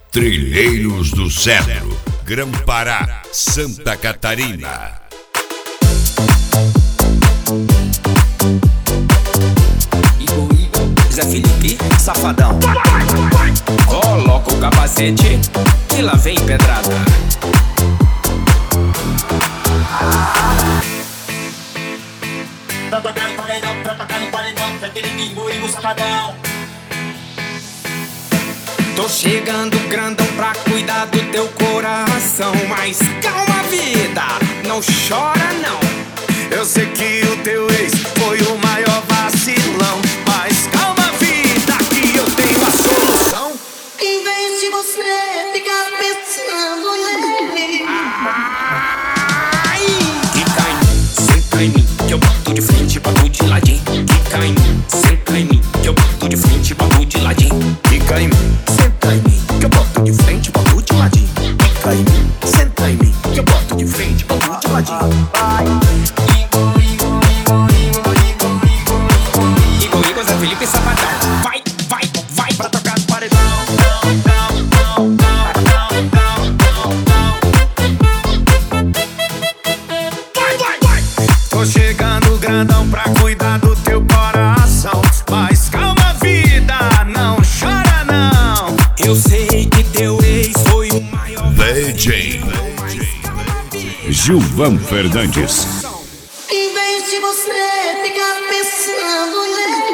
Trilheiros do Cedro, Grão-Pará, Santa Catarina. Igor, Zé Felipe, safadão. Coloca o capacete e lá vem pedrada. Pra tocar no paredão, Zé Felipe, Igor, safadão. Tô chegando grandão pra cuidar do teu coração. Mas calma, vida, não chora não. Eu sei que o teu ex foi o maior vacilão, mas calma, vida, que eu tenho a solução. Em vez de você ficar pensando nele, Quica em mim, senta em mim, que eu boto de frente, boto de ladinho. Quica em mim, senta em mim, que eu boto de frente, boto de ladinho. Fica em mim, senta em mim, que eu boto de frente, boto de ladinho. Fica em mim, senta em mim, que eu boto de frente, boto de ladinho. Igor, Zé Felipe, safadão. Vai, vai, vai pra tocar no paredão. Vai, vai, vai. Tô chegando grandão pra cuidar do teu coração, mas calma, vida, não chora não. Eu sei que teu ex foi o maior DJ Gilvan Fernandes. em vez de você ficar pensando nele.